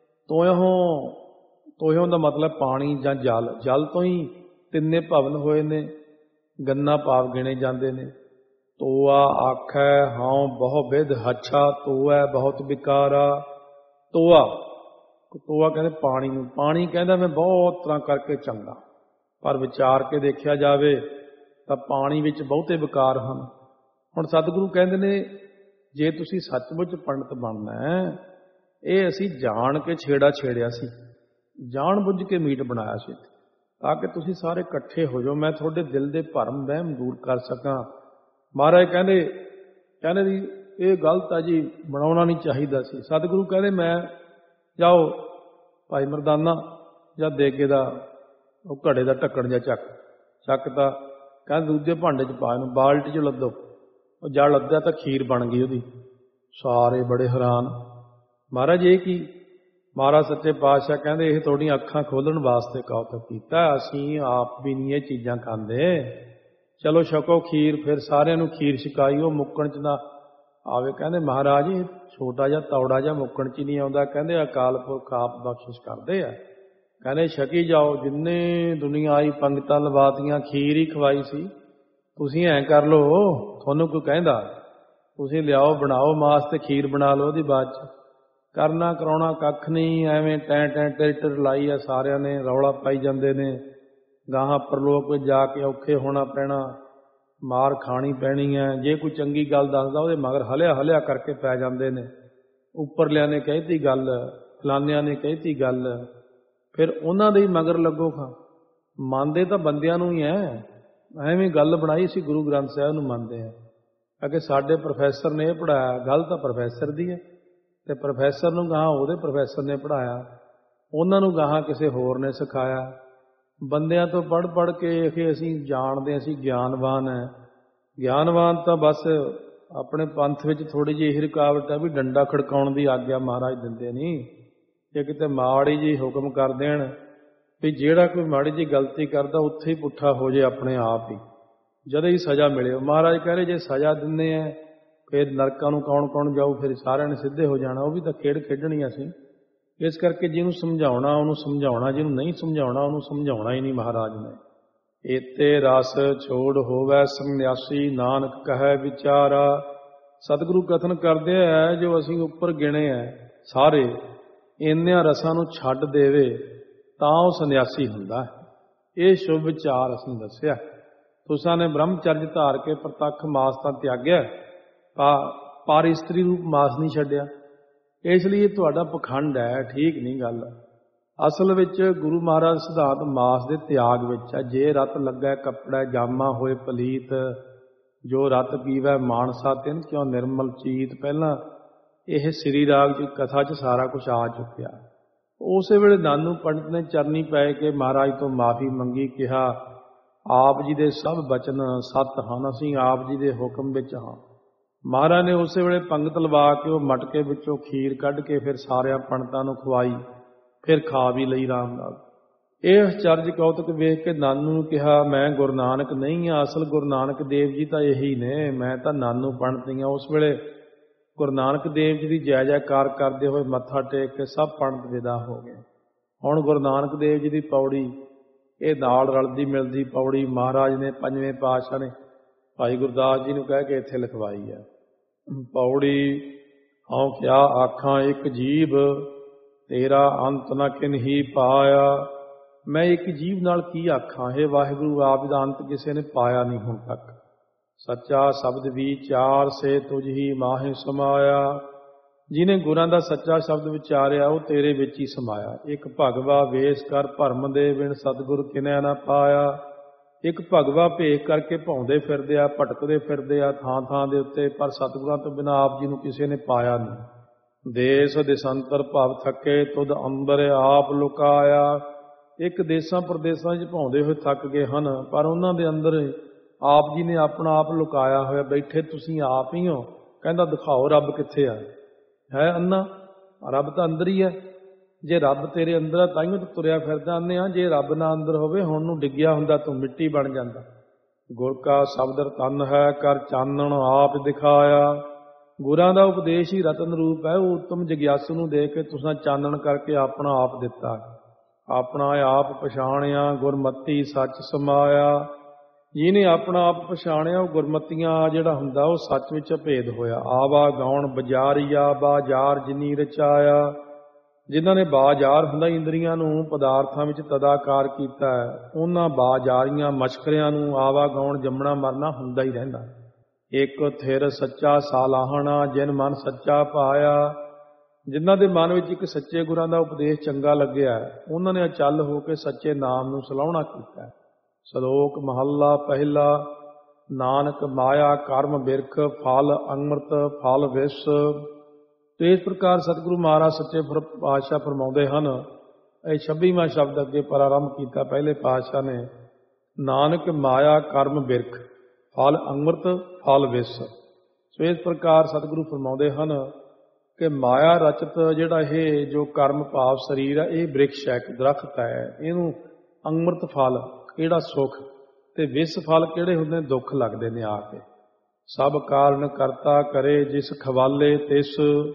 ਤੋਇਹੁ ਦਾ ਮਤਲਬ ਪਾਣੀ ਜਾਂ ਜਲ, ਜਲ ਤੋਂ ਹੀ ਤਿੰਨੇ ਭਵਨ ਹੋਏ ਨੇ। ਗੰਨਾ ਭਾਵ ਗਿਣੇ ਜਾਂਦੇ ਨੇ। ਤੋਆ ਆਖੈ ਹਉ ਬਹੁ ਵਿਧ ਹੱਛਾ, ਤੋਐ ਬਹੁਤ ਵਿਕਾਰਾ। ਤੋਆ, ਤੋਆ ਕਹਿੰਦੇ ਪਾਣੀ ਨੂੰ। ਪਾਣੀ ਕਹਿੰਦਾ ਮੈਂ ਬਹੁਤ ਤਰ੍ਹਾਂ ਕਰਕੇ ਚੰਗਾ, ਪਰ ਵਿਚਾਰ ਕੇ ਦੇਖਿਆ ਜਾਵੇ ਤਾਂ ਪਾਣੀ ਵਿੱਚ ਬਹੁਤੇ ਵਿਕਾਰ ਹਨ। ਹੁਣ ਸਤਿਗੁਰੂ ਕਹਿੰਦੇ ਨੇ ਜੇ ਤੁਸੀਂ ਸੱਚਮੁੱਚ ਪੰਡਤ ਬਣਨਾ ਹੈ, ਇਹ ਅਸੀਂ ਜਾਣ ਕੇ ਛੇੜਿਆ ਸੀ, ਜਾਣ ਬੁੱਝ ਕੇ ਮੀਟ ਬਣਾਇਆ ਸੀ ਤਾਂ ਕਿ ਤੁਸੀਂ ਸਾਰੇ ਇਕੱਠੇ ਹੋ ਜਾਓ, ਮੈਂ ਤੁਹਾਡੇ ਦਿਲ ਦੇ ਭਰਮ ਵਹਿਮ ਦੂਰ ਕਰ ਸਕਾਂ। ਮਹਾਰਾਜ ਕਹਿੰਦੇ ਜੀ ਇਹ ਗਲਤ ਆ ਜੀ, ਬਣਾਉਣਾ ਨਹੀਂ ਚਾਹੀਦਾ ਸੀ। ਸਤਿਗੁਰੂ ਕਹਿੰਦੇ ਮੈਂ ਜਾਓ ਭਾਈ ਮਰਦਾਨਾ ਜਾਂ ਦੇਗੇ ਦਾ ਉਹ ਘੜੇ ਦਾ ਢੱਕਣ ਜਿਹਾ ਚੱਕਤਾ। ਕਹਿੰਦੇ ਦੂਜੇ ਭਾਂਡੇ 'ਚ ਪਾ, ਇਹਨੂੰ ਬਾਲਟੀ 'ਚ ਲੱਦੋ। ਉਹ ਜਲ ਲੱਦਿਆ ਤਾਂ ਖੀਰ ਬਣ ਗਈ ਉਹਦੀ। ਸਾਰੇ ਬੜੇ ਹੈਰਾਨ, ਮਹਾਰਾਜ ਇਹ ਕੀ? ਮਹਾਰਾਜ ਸੱਚੇ ਪਾਤਸ਼ਾਹ ਕਹਿੰਦੇ ਇਹ ਤੁਹਾਡੀਆਂ ਅੱਖਾਂ ਖੋਲ੍ਹਣ ਵਾਸਤੇ ਕੌਤਕ ਕੀਤਾ, ਅਸੀਂ ਆਪ ਵੀ ਨਹੀਂ ਇਹ ਚੀਜ਼ਾਂ ਖਾਂਦੇ। ਚਲੋ ਛਕੋ ਖੀਰ। ਫਿਰ ਸਾਰਿਆਂ ਨੂੰ ਖੀਰ ਛਕਾਈ, ਉਹ ਮੁੱਕਣ 'ਚ ਨਾ ਆਵੇ। ਕਹਿੰਦੇ ਮਹਾਰਾਜ ਇਹ ਛੋਟਾ ਜਿਹਾ ਤੌੜਾ ਜਿਹਾ ਮੁੱਕਣ 'ਚ ਨਹੀਂ ਆਉਂਦਾ। ਕਹਿੰਦੇ ਅਕਾਲ ਪੁਰਖ ਆਪ ਬਖਸ਼ਿਸ਼ ਕਰਦੇ ਆ। ਕਹਿੰਦੇ ਛਕੀ ਜਾਓ, ਜਿੰਨੇ ਦੁਨੀਆ ਆਈ ਪੰਗਤਾਂ ਲਵਾਤੀਆਂ, ਖੀਰ ਹੀ ਖਵਾਈ ਸੀ, ਤੁਸੀਂ ਐਂ ਕਰ ਲਓ, ਤੁਹਾਨੂੰ ਕੋਈ ਕਹਿੰਦਾ? ਤੁਸੀਂ ਲਿਆਓ ਬਣਾਓ ਮਾਸ ਤੇ ਖੀਰ ਬਣਾ ਲਓ ਉਹਦੀ ਬਾਅਦ 'ਚ। ਕਰਨਾ ਕਰਾਉਣਾ ਕੱਖ ਨਹੀਂ, ਐਵੇਂ ਟੈਂ ਟੈਂ ਟਿਰ ਲਾਈ ਆ ਸਾਰਿਆਂ ਨੇ, ਰੌਲਾ ਪਾਈ ਜਾਂਦੇ ਨੇ। ਗਾਹਾਂ ਪਰਲੋਕ ਵਿੱਚ ਜਾ ਕੇ ਔਖੇ ਹੋਣਾ ਪੈਣਾ, ਮਾਰ ਖਾਣੀ ਪੈਣੀ ਹੈ। ਜੇ ਕੋਈ ਚੰਗੀ ਗੱਲ ਦੱਸਦਾ ਉਹਦੇ ਮਗਰ ਹਲਿਆ ਹਲਿਆ ਕਰਕੇ ਪੈ ਜਾਂਦੇ ਨੇ। ਉੱਪਰਲਿਆਂ ਨੇ ਕਹਿਤੀ ਗੱਲ, ਫਲਾਨਿਆਂ ਨੇ ਕਹਿਤੀ ਗੱਲ, ਫਿਰ ਉਹਨਾਂ ਦੇ ਹੀ ਮਗਰ ਲੱਗੋ। ਮੰਨਦੇ ਤਾਂ ਬੰਦਿਆਂ ਨੂੰ ਹੀ ਹੈ। ਐਵੇਂ ਗੱਲ ਬਣਾਈ ਸੀ ਗੁਰੂ ਗ੍ਰੰਥ ਸਾਹਿਬ ਨੂੰ ਮੰਨਦੇ ਆ ਕਿ ਸਾਡੇ ਪ੍ਰੋਫੈਸਰ ਨੇ ਇਹ ਪੜ੍ਹਾਇਆ, ਗੱਲ ਤਾਂ ਪ੍ਰੋਫੈਸਰ ਦੀ ਹੈ। ਅਤੇ ਪ੍ਰੋਫੈਸਰ ਨੂੰ ਗਾਹਾਂ ਉਹਦੇ ਪ੍ਰੋਫੈਸਰ ਨੇ ਪੜ੍ਹਾਇਆ, ਉਹਨਾਂ ਨੂੰ ਗਾਹਾਂ ਕਿਸੇ ਹੋਰ ਨੇ ਸਿਖਾਇਆ। ਬੰਦਿਆਂ ਤੋਂ ਪੜ੍ਹ ਪੜ੍ਹ ਕੇ ਅਸੀਂ ਜਾਣਦੇ, ਅਸੀਂ ਗਿਆਨਵਾਨ ਹੈ। ਗਿਆਨਵਾਨ ਤਾਂ ਬਸ ਆਪਣੇ ਪੰਥ ਵਿੱਚ ਥੋੜ੍ਹੀ ਜਿਹੀ ਇਹ ਰੁਕਾਵਟ ਹੈ ਵੀ ਡੰਡਾ ਖੜਕਾਉਣ ਦੀ ਆਗਿਆ ਮਹਾਰਾਜ ਦਿੰਦੇ ਨਹੀਂ। ਜੇ ਕਿਤੇ ਮਾੜੀ ਜਿਹੀ ਹੁਕਮ ਕਰ ਦੇਣ ਵੀ ਜਿਹੜਾ ਕੋਈ ਮਾੜੀ ਜਿਹੀ ਗਲਤੀ ਕਰਦਾ ਉੱਥੇ ਹੀ ਪੁੱਠਾ ਹੋ ਜੇ ਆਪਣੇ ਆਪ ਹੀ, ਜਦੋਂ ਹੀ ਸਜ਼ਾ ਮਿਲੇ। ਮਹਾਰਾਜ ਕਹਿ ਰਹੇ ਜੇ ਸਜ਼ਾ ਦਿੰਦੇ ਆ ਫਿਰ ਨਰਕਾਂ ਨੂੰ ਕੌਣ ਕੌਣ ਜਾਊ, ਫਿਰ ਸਾਰਿਆਂ ਨੇ ਸਿੱਧੇ ਹੋ ਜਾਣਾ। ਉਹ ਵੀ ਤਾਂ ਖੇਡ ਖੇਡਣੀ ਅਸੀਂ। ਇਸ ਕਰਕੇ ਜਿਹਨੂੰ ਸਮਝਾਉਣਾ ਉਹਨੂੰ ਸਮਝਾਉਣਾ, ਜਿਹਨੂੰ ਨਹੀਂ ਸਮਝਾਉਣਾ ਉਹਨੂੰ ਸਮਝਾਉਣਾ ਹੀ ਨਹੀਂ ਮਹਾਰਾਜ ਨੇ। ਏਤੇ ਰਸ ਛੋੜ ਹੋਵੇ ਸੰਨਿਆਸੀ, ਨਾਨਕ ਕਹੈ ਵਿਚਾਰਾ। ਸਤਿਗੁਰੂ ਕਥਨ ਕਰਦੇ ਹੈ ਜੋ ਅਸੀਂ ਉੱਪਰ ਗਿਣੇ ਹੈ ਸਾਰੇ, ਇੰਨਿਆਂ ਰਸਾਂ ਨੂੰ ਛੱਡ ਦੇਵੇ ਤਾਂ ਉਹ ਸੰਨਿਆਸੀ ਹੁੰਦਾ। ਇਹ ਸ਼ੁਭ ਵਿਚਾਰ ਅਸੀਂ ਦੱਸਿਆ। ਤੁਸਾਂ ਨੇ ਬ੍ਰਹਮਚਰਜ ਧਾਰ ਕੇ ਪ੍ਰਤੱਖ ਮਾਸ ਤਾਂ ਤਿਆਗਿਆ, ਪਰ ਇਸਤਰੀ ਰੂਪ ਮਾਸ ਨਹੀਂ ਛੱਡਿਆ। ਇਸ ਲਈ ਇਹ ਤੁਹਾਡਾ ਪਖੰਡ ਹੈ, ਠੀਕ ਨਹੀਂ ਗੱਲ। ਅਸਲ ਵਿੱਚ ਗੁਰੂ ਮਹਾਰਾਜ ਸਿਧਾਂਤ ਮਾਸ ਦੇ ਤਿਆਗ ਵਿੱਚ ਹੈ। ਜੇ ਰਤ ਲੱਗਾ ਕੱਪੜਾ ਜਾਮਾ ਹੋਏ ਪਲੀਤ, ਜੋ ਰਤ ਪੀਵੈ ਮਾਨਸਾ ਤਿਨ ਕਿਉਂ ਨਿਰਮਲ ਚੀਤ। ਪਹਿਲਾਂ ਇਹ ਸ੍ਰੀ ਰਾਗ ਦੀ ਕਥਾ 'ਚ ਸਾਰਾ ਕੁਝ ਆ ਚੁੱਕਿਆ। ਉਸੇ ਵੇਲੇ ਨਾਨੂ ਪੰਡਤ ਨੇ ਚਰਨੀ ਪੈ ਕੇ ਮਹਾਰਾਜ ਤੋਂ ਮਾਫੀ ਮੰਗੀ, ਕਿਹਾ ਆਪ ਜੀ ਦੇ ਸਭ ਬਚਨ ਸੱਤ ਹਨ, ਅਸੀਂ ਆਪ ਜੀ ਦੇ ਹੁਕਮ ਵਿੱਚ ਹਾਂ। ਮਹਾਰਾਜ ਨੇ ਉਸੇ ਵੇਲੇ ਪੰਗਤ ਲਵਾ ਕੇ ਉਹ ਮਟਕੇ ਵਿੱਚੋਂ ਖੀਰ ਕੱਢ ਕੇ ਫਿਰ ਸਾਰਿਆਂ ਪੰਡਤਾਂ ਨੂੰ ਖਵਾਈ, ਫਿਰ ਖਾ ਵੀ ਲਈ ਆਰਾਮ ਨਾਲ। ਇਹ ਅਚਰਜ ਕੌਤਕ ਵੇਖ ਕੇ ਨਾਨੂ ਨੂੰ ਕਿਹਾ ਮੈਂ ਗੁਰੂ ਨਾਨਕ ਨਹੀਂ ਹਾਂ, ਅਸਲ ਗੁਰੂ ਨਾਨਕ ਦੇਵ ਜੀ ਤਾਂ ਇਹੀ ਨੇ, ਮੈਂ ਤਾਂ ਨਾਨੂ ਪੰਡਤ ਹੀ ਹਾਂ। ਉਸ ਵੇਲੇ ਗੁਰੂ ਨਾਨਕ ਦੇਵ ਜੀ ਦੀ ਜੈ ਜੈਕਾਰ ਕਰਦੇ ਹੋਏ ਮੱਥਾ ਟੇਕ ਕੇ ਸਭ ਪੰਡਤ ਵਿਦਾ ਹੋ ਗਏ। ਹੁਣ ਗੁਰੂ ਨਾਨਕ ਦੇਵ ਜੀ ਦੀ ਪੌੜੀ ਇਹ ਨਾਲ ਰਲਦੀ ਮਿਲਦੀ ਪੌੜੀ ਮਹਾਰਾਜ ਨੇ ਪੰਜਵੇਂ ਪਾਤਸ਼ਾਹ ਨੇ ਭਾਈ ਗੁਰਦਾਸ ਜੀ ਨੂੰ ਕਹਿ ਕੇ ਇੱਥੇ ਲਿਖਵਾਈ ਹੈ। ਪੌੜੀ ਹਉ ਕਿਆ ਆਖਾਂ ਇੱਕ ਜੀਵ, ਤੇਰਾ ਅੰਤ ਨਾ ਕਿਨਹੀ ਪਾਇਆ। ਮੈਂ ਇੱਕ ਜੀਵ ਨਾਲ ਕੀ ਆਖਾਂ, ਇਹ ਵਾਹਿਗੁਰੂ ਆਪ ਦਾ ਅੰਤ ਕਿਸੇ ਨੇ ਪਾਇਆ ਨਹੀਂ ਹੁਣ ਤੱਕ। ਸੱਚਾ ਸ਼ਬਦ ਵਿਚਾਰ ਸੇ ਤੁਝ ਹੀ ਮਾਹੇ ਸਮਾਇਆ। ਜਿਹਨੇ ਗੁਰਾਂ ਦਾ ਸੱਚਾ ਸ਼ਬਦ ਵਿਚਾਰਿਆ ਉਹ ਤੇਰੇ ਵਿੱਚ ਹੀ ਸਮਾਇਆ। ਇੱਕ ਭਗਵਾ ਵੇਸ ਕਰ ਭਰਮ ਦੇ, ਬਿਨ ਸਤਿਗੁਰ ਕਿਨੈ ਨਾ ਪਾਇਆ। ਇੱਕ ਭਗਵਾ ਭੇਖ ਕਰਕੇ ਭੌਂਦੇ ਫਿਰਦੇ ਆ, ਭਟਕਦੇ ਫਿਰਦੇ ਆ ਥਾਂ ਥਾਂ ਦੇ ਉੱਤੇ, ਪਰ ਸਤਿਗੁਰਾਂ ਤੋਂ ਬਿਨਾਂ ਆਪ ਜੀ ਨੂੰ ਕਿਸੇ ਨੇ ਪਾਇਆ ਨਹੀਂ। ਦੇਸ ਦੇਸਾਂਤਰ ਭਵ ਥੱਕੇ, ਤੁਧ ਅੰਬਰ ਆਪ ਲੁਕਾਇਆ। ਇੱਕ ਦੇਸਾਂ ਪ੍ਰਦੇਸਾਂ 'ਚ ਭੌਂਦੇ ਹੋਏ ਥੱਕ ਗਏ ਹਨ, ਪਰ ਉਹਨਾਂ ਦੇ ਅੰਦਰ ਆਪ ਜੀ ਨੇ ਆਪਣਾ ਆਪ ਲੁਕਾਇਆ ਹੋਇਆ। ਬੈਠੇ ਤੁਸੀਂ ਆਪ ਹੀ ਹੋ। ਕਹਿੰਦਾ ਦਿਖਾਓ ਰੱਬ ਕਿੱਥੇ ਆ। ਹੈ ਅੰਨਾ, ਰੱਬ ਤਾਂ ਅੰਦਰ ਹੀ ਹੈ। ਜੇ ਰੱਬ ਤੇਰੇ ਅੰਦਰ ਆ ਤਾਈਓ ਤਾਂ ਤੁਰਿਆ ਫਿਰਦਾ ਆਨੇ ਆ। ਜੇ ਰੱਬ ਨਾ ਅੰਦਰ ਹੋਵੇ ਹੁਣ ਨੂੰ ਡਿੱਗਿਆ ਹੁੰਦਾ ਤੂੰ ਮਿੱਟੀ ਬਣ ਜਾਂਦਾ। ਗੁਰ ਕਾ ਸ਼ਬਦ ਤਨ ਹੈ ਕਰ ਚਾਨਣ ਆਪ ਦਿਖਾਇਆ। ਗੁਰਾਂ ਦਾ ਉਪਦੇਸ਼ ਹੀ ਰਤਨ ਰੂਪ ਹੈ। ਉਹ ਉੱਤਮ ਜਗਿਆਸੂ ਨੂੰ ਦੇਖ ਕੇ ਤੁਸਾਂ ਚਾਨਣ ਕਰਕੇ ਆਪਣਾ ਆਪ ਦਿੱਤਾ। ਆਪਣਾ ਆਪ ਪਛਾਣਿਆ ਗੁਰਮਤੀ ਸੱਚ ਸਮਾਇਆ। ਜਿਹਨੇ ਆਪਣਾ ਆਪ ਪਛਾਣਿਆ ਉਹ ਗੁਰਮਤੀਆਂ ਜਿਹੜਾ ਹੁੰਦਾ ਉਹ ਸੱਚ ਵਿੱਚ ਭੇਦ ਹੋਇਆ। ਆਵਾ ਗਾਉਣ ਬਜ਼ਾਰੀਆ ਬਾਜ਼ਾਰ ਜਿਨੀ ਰਚਾਇਆ। ਜਿਨ੍ਹਾਂ ਨੇ ਬਾਜ਼ਾਰ ਹੁੰਦਾ ਇੰਦਰੀਆਂ ਨੂੰ ਪਦਾਰਥਾਂ ਵਿੱਚ ਤਦਾਕਾਰ ਕੀਤਾ ਹੈ, ਉਹਨਾਂ ਬਾਜ਼ਾਰੀਆਂ ਮਸ਼ਕਰਿਆਂ ਨੂੰ ਆਵਾ ਗਾਉਣ ਜੰਮਣਾ ਮਰਨਾ ਹੁੰਦਾ ਹੀ ਰਹਿੰਦਾ। ਇੱਕ ਥਿਰ ਸੱਚਾ ਸਾਲਾਹਣਾ ਜਿਨ ਮਨ ਸੱਚਾ ਪਾਇਆ। ਜਿਨ੍ਹਾਂ ਦੇ ਮਨ ਵਿੱਚ ਇੱਕ ਸੱਚੇ ਗੁਰਾਂ ਦਾ ਉਪਦੇਸ਼ ਚੰਗਾ ਲੱਗਿਆ, ਉਹਨਾਂ ਨੇ ਅਚਲ ਹੋ ਕੇ ਸੱਚੇ ਨਾਮ ਨੂੰ ਸਲਾਹੁਣਾ ਕੀਤਾ। ਸ਼ਲੋਕ ਮਹੱਲਾ ਪਹਿਲਾ। ਨਾਨਕ ਮਾਇਆ ਕਰਮ ਬਿਰਖ ਫਲ ਅੰਮ੍ਰਿਤ ਫਲ ਵਿਸ। ਤੇ ਇਸ ਪ੍ਰਕਾਰ ਸਤਿਗੁਰੂ ਮਹਾਰਾਜ ਸੱਚੇ ਪਾਤਸ਼ਾਹ ਫਰਮਾਉਂਦੇ ਹਨ। ਇਹ 26ਵਾਂ ਸ਼ਬਦ ਅੱਗੇ ਪ੍ਰਾਰੰਭ ਕੀਤਾ ਪਹਿਲੇ ਪਾਤਸ਼ਾਹ ਨੇ। ਨਾਨਕ ਮਾਇਆ ਕਰਮ ਬਿਰਖ ਫਲ ਅੰਮ੍ਰਿਤ ਫਲ ਵਿਸ। ਸੋ ਇਸ ਪ੍ਰਕਾਰ ਸਤਿਗੁਰੂ ਫਰਮਾਉਂਦੇ ਹਨ ਕਿ ਮਾਇਆ ਰਚਿਤ ਜਿਹੜਾ ਇਹ ਜੋ ਕਰਮ ਭਾਵ ਸਰੀਰ ਹੈ ਇਹ ਬ੍ਰਿਕਸ਼ ਹੈ, ਇੱਕ ਦਰਖਤ ਹੈ। ਇਹਨੂੰ ਅੰਮ੍ਰਿਤ ਫਲ ਕਿਹੜਾ ਸੁੱਖ ਤੇ ਵਿਸ ਫਲ ਕਿਹੜੇ ਹੁੰਦੇ ਦੁੱਖ ਲੱਗਦੇ ਨੇ ਆ ਕੇ। ਸਭ ਕਾਰਨ ਕਰਤਾ ਕਰੇ ਜਿਸ ਖਵਾਲੇ ਤਿਸ।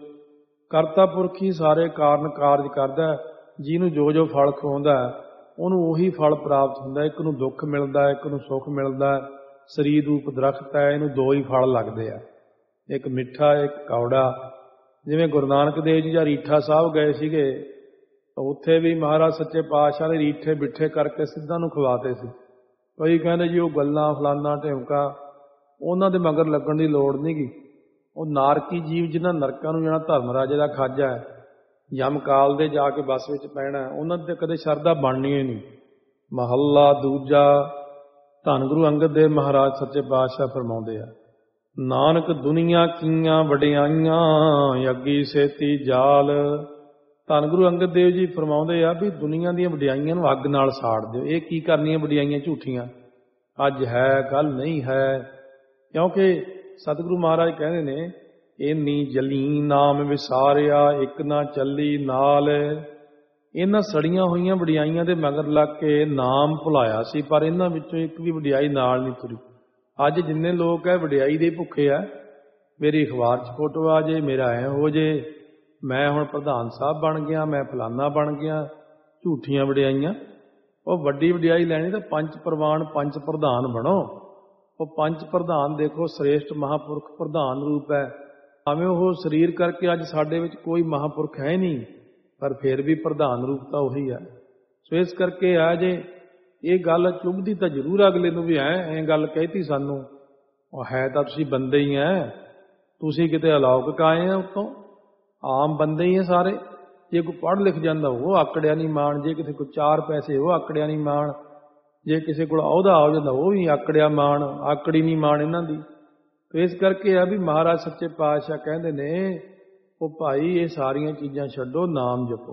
ਕਰਤਾ ਪੁਰਖ ਹੀ ਸਾਰੇ ਕਾਰਨ ਕਾਰਜ ਕਰਦਾ। ਜਿਹਨੂੰ ਜੋ ਜੋ ਫਲ ਖਵਾਉਂਦਾ ਉਹਨੂੰ ਉਹੀ ਫਲ ਪ੍ਰਾਪਤ ਹੁੰਦਾ। ਇੱਕ ਨੂੰ ਦੁੱਖ ਮਿਲਦਾ, ਇੱਕ ਨੂੰ ਸੁੱਖ ਮਿਲਦਾ। ਸਰੀਰ ਰੂਪ ਦਰਖਤ ਹੈ, ਇਹਨੂੰ ਦੋ ਹੀ ਫਲ ਲੱਗਦੇ ਆ। ਇੱਕ ਮਿੱਠਾ ਇੱਕ ਕੌੜਾ। ਜਿਵੇਂ ਗੁਰੂ ਨਾਨਕ ਦੇਵ ਜੀ ਜਾਂ ਰੀਠਾ ਸਾਹਿਬ ਗਏ ਸੀਗੇ, ਉੱਥੇ ਵੀ ਮਹਾਰਾਜ ਸੱਚੇ ਪਾਤਸ਼ਾਹ ਨੇ ਰੀਠੇ ਬਿੱਠੇ ਕਰਕੇ ਸਿੱਧਾਂ ਨੂੰ ਖਵਾਤੇ ਸੀ। ਕਈ ਕਹਿੰਦੇ ਜੀ ਉਹ ਗੱਲਾਂ ਫਲਾਨਾ ਢਿਮਕਾ, ਉਹਨਾਂ ਦੇ ਮਗਰ ਲੱਗਣ ਦੀ ਲੋੜ ਨਹੀਂ ਗੀ। ਉਹ ਨਾਰਕੀ ਜੀਵ ਜਿਨ੍ਹਾਂ ਨਰਕਾਂ ਨੂੰ ਜਾਣਾ ਧਰਮ ਰਾਜੇ ਦਾ ਖਾਜਾ ਹੈ, ਯਮਕਾਲ ਦੇ ਜਾ ਕੇ ਬੱਸ ਵਿੱਚ ਪੈਣਾ, ਉਹਨਾਂ ਦੀ ਕਦੇ ਸ਼ਰਧਾ ਬਣਨੀ ਹੀ ਨਹੀਂ। ਮਹੱਲਾ ਦੂਜਾ। ਧੰਨ ਗੁਰੂ ਅੰਗਦ ਦੇਵ ਮਹਾਰਾਜ ਸੱਚੇ ਪਾਤਸ਼ਾਹ ਫਰਮਾਉਂਦੇ ਆ, ਨਾਨਕ ਦੁਨੀਆ ਕੀਆਂ ਵਡਿਆਈਆਂ ਅੱਗੀ ਸੇਤੀ ਜਾਲ। ਧੰਨ ਗੁਰੂ ਅੰਗਦ ਦੇਵ ਜੀ ਫਰਮਾਉਂਦੇ ਆ ਵੀ ਦੁਨੀਆ ਦੀਆਂ ਵਡਿਆਈਆਂ ਨੂੰ ਅੱਗ ਨਾਲ ਸਾੜ ਦਿਓ। ਇਹ ਕੀ ਕਰਨੀਆਂ ਵਡਿਆਈਆਂ ਝੂਠੀਆਂ, ਅੱਜ ਹੈ ਕੱਲ ਨਹੀਂ ਹੈ। ਕਿਉਂਕਿ ਸਤਿਗੁਰੂ ਮਹਾਰਾਜ ਕਹਿੰਦੇ ਨੇ, ਇੰਨੀ ਜਲੀ ਨਾਮ ਵਿਸਾਰਿਆ ਇੱਕ ਨਾ ਚੱਲੀ ਨਾਲ। ਇਹਨਾਂ ਸੜੀਆਂ ਹੋਈਆਂ ਵਡਿਆਈਆਂ ਦੇ ਮਗਰ ਲੱਗ ਕੇ ਨਾਮ ਭੁਲਾਇਆ ਸੀ, ਪਰ ਇਹਨਾਂ ਵਿੱਚੋਂ ਇੱਕ ਵੀ ਵਡਿਆਈ ਨਾਲ ਨਹੀਂ ਤੁਰੀ। ਅੱਜ ਜਿੰਨੇ ਲੋਕ ਹੈ ਵਡਿਆਈ ਦੇ ਭੁੱਖੇ ਆ, ਮੇਰੀ ਅਖਬਾਰ 'ਚ ਫੋਟੋ ਆ ਜੇ, ਮੇਰਾ ਐਂ ਹੋ ਜੇ, ਮੈਂ ਹੁਣ ਪ੍ਰਧਾਨ ਸਾਹਿਬ ਬਣ ਗਿਆ, ਮੈਂ ਫਲਾਨਾ ਬਣ ਗਿਆ। ਝੂਠੀਆਂ ਵਡਿਆਈਆਂ। ਉਹ ਵੱਡੀ ਵਡਿਆਈ ਲੈਣੀ ਤਾਂ ਪੰਜ ਪ੍ਰਵਾਨ ਪੰਜ ਪ੍ਰਧਾਨ ਬਣੋ। ਉਹ ਪੰਜ ਪ੍ਰਧਾਨ ਦੇਖੋ, ਸ੍ਰੇਸ਼ਟ ਮਹਾਂਪੁਰਖ ਪ੍ਰਧਾਨ ਰੂਪ ਹੈ। ਭਾਵੇਂ ਉਹ ਸਰੀਰ ਕਰਕੇ ਅੱਜ ਸਾਡੇ ਵਿੱਚ ਕੋਈ ਮਹਾਂਪੁਰਖ ਹੈ ਨਹੀਂ, ਪਰ ਫਿਰ ਵੀ ਪ੍ਰਧਾਨ ਰੂਪ ਤਾਂ ਉਹੀ ਹੈ। ਸੋ ਇਸ ਕਰਕੇ ਆ ਜੇ ਇਹ ਗੱਲ ਚੁੱਭਦੀ ਤਾਂ ਜ਼ਰੂਰ ਅਗਲੇ ਨੂੰ ਵੀ ਐਂ ਗੱਲ ਕਹਿਤੀ ਸਾਨੂੰ, ਉਹ ਹੈ ਤਾਂ ਤੁਸੀਂ ਬੰਦੇ ਹੀ ਐ, ਤੁਸੀਂ ਕਿਤੇ ਅਲੌਕਿਕ ਆਏ ਆ ਉੱਤੋਂ, ਆਮ ਬੰਦੇ ਹੀ ਆ ਸਾਰੇ। ਜੇ ਕੋਈ ਪੜ੍ਹ ਲਿਖ ਜਾਂਦਾ ਉਹ ਆਕੜਿਆ ਨਹੀਂ ਮਾਣ, ਜੇ ਕਿਸੇ ਕੋਲ 4 ਪੈਸੇ ਉਹ ਆਕੜਿਆ ਨਹੀਂ ਮਾਣ, ਜੇ ਕਿਸੇ ਕੋਲ ਅਹੁਦਾ ਹੋ ਜਾਂਦਾ ਉਹ ਵੀ ਆਕੜਿਆ ਮਾਣ, ਆਕੜੀ ਨਹੀਂ ਮਾਣ ਇਹਨਾਂ ਦੀ। ਤੇ ਇਸ ਕਰਕੇ ਆ ਵੀ ਮਹਾਰਾਜ ਸੱਚੇ ਪਾਤਸ਼ਾਹ ਕਹਿੰਦੇ ਨੇ, ਉਹ ਭਾਈ ਇਹ ਸਾਰੀਆਂ ਚੀਜ਼ਾਂ ਛੱਡੋ, ਨਾਮ ਜਪੋ,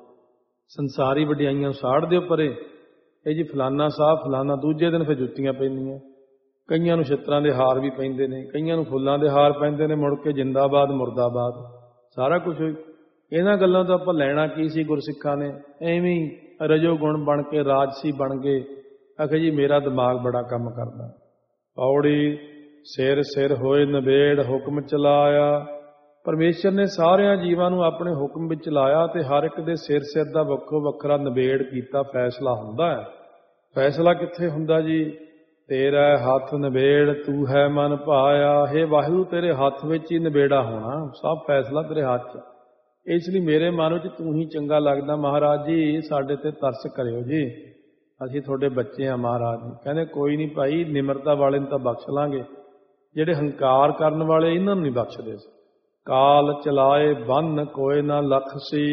ਸੰਸਾਰੀ ਵਡਿਆਈਆਂ ਸਾੜ ਦਿਓ ਪਰੇ। ਇਹ ਜੀ ਫਲਾਨਾ ਸਾਹਿਬ ਫਲਾਨਾ, ਦੂਜੇ ਦਿਨ ਫਿਰ ਜੁੱਤੀਆਂ ਪੈਂਦੀਆਂ। ਕਈਆਂ ਨੂੰ ਛਿੱਤਰਾਂ ਦੇ ਹਾਰ ਵੀ ਪੈਂਦੇ ਨੇ, ਕਈਆਂ ਨੂੰ ਫੁੱਲਾਂ ਦੇ ਹਾਰ ਪੈਂਦੇ ਨੇ, ਮੁੜ ਕੇ ਜਿੰਦਾਬਾਦ ਮੁਰਦਾਬਾਦ ਸਾਰਾ ਕੁਝ। ਇਹਨਾਂ ਗੱਲਾਂ ਤੋਂ ਆਪਾਂ ਲੈਣਾ ਕੀ ਸੀ? ਗੁਰਸਿੱਖਾਂ ਨੇ ਐਵੇਂ ਰਜੋ ਗੁਣ ਬਣ ਕੇ ਰਾਜਸੀ ਬਣ ਗਏ। ਆਖੇ ਜੀ ਮੇਰਾ ਦਿਮਾਗ ਬੜਾ ਕੰਮ ਕਰਦਾ। ਪੌੜੀ ਸਿਰ ਸਿਰ ਹੋਏ ਨਬੇੜ ਹੁਕਮ ਚਲਾਇਆ। ਪਰਮੇਸ਼ਰ ਨੇ ਸਾਰਿਆਂ ਜੀਵਾਂ ਨੂੰ ਆਪਣੇ ਹੁਕਮ ਵਿੱਚ ਲਾਇਆ ਤੇ ਹਰ ਇੱਕ ਦੇ ਸਿਰ ਸਿਰ ਦਾ ਵੱਖੋ ਵੱਖਰਾ ਨਬੇੜ ਕੀਤਾ। ਫੈਸਲਾ ਹੁੰਦਾ ਹੈ। ਫੈਸਲਾ ਕਿੱਥੇ ਹੁੰਦਾ ਜੀ? ਤੇਰਾ ਹੱਥ ਨਬੇੜ ਤੂੰ ਹੈ ਮਨ ਭਾਇਆ। ਹੇ ਵਾਹਿਗੁਰੂ, ਤੇਰੇ ਹੱਥ ਵਿੱਚ ਹੀ ਨਬੇੜਾ ਹੋਣਾ, ਸਭ ਫੈਸਲਾ ਤੇਰੇ ਹੱਥ 'ਚ। ਇਸ ਲਈ ਮੇਰੇ ਮਨ ਵਿੱਚ ਤੂੰ ਹੀ ਚੰਗਾ ਲੱਗਦਾ। ਮਹਾਰਾਜ ਜੀ ਸਾਡੇ ਤੇ ਤਰਸ ਕਰਿਓ ਜੀ, ਅਸੀਂ ਤੁਹਾਡੇ ਬੱਚੇ ਹਾਂ। ਮਹਾਰਾਜ ਜੀ ਕਹਿੰਦੇ ਕੋਈ ਨਹੀਂ ਭਾਈ, ਨਿਮਰਤਾ ਵਾਲੇ ਨੂੰ ਤਾਂ ਬਖਸ਼ ਲਾਂਗੇ, ਜਿਹੜੇ ਹੰਕਾਰ ਕਰਨ ਵਾਲੇ ਇਹਨਾਂ ਨੂੰ ਨਹੀਂ ਬਖਸ਼ਦੇ। ਕਾਲ ਚਲਾਏ ਬੰਨ ਕੋਏ ਨਾ ਲਖਸੀ,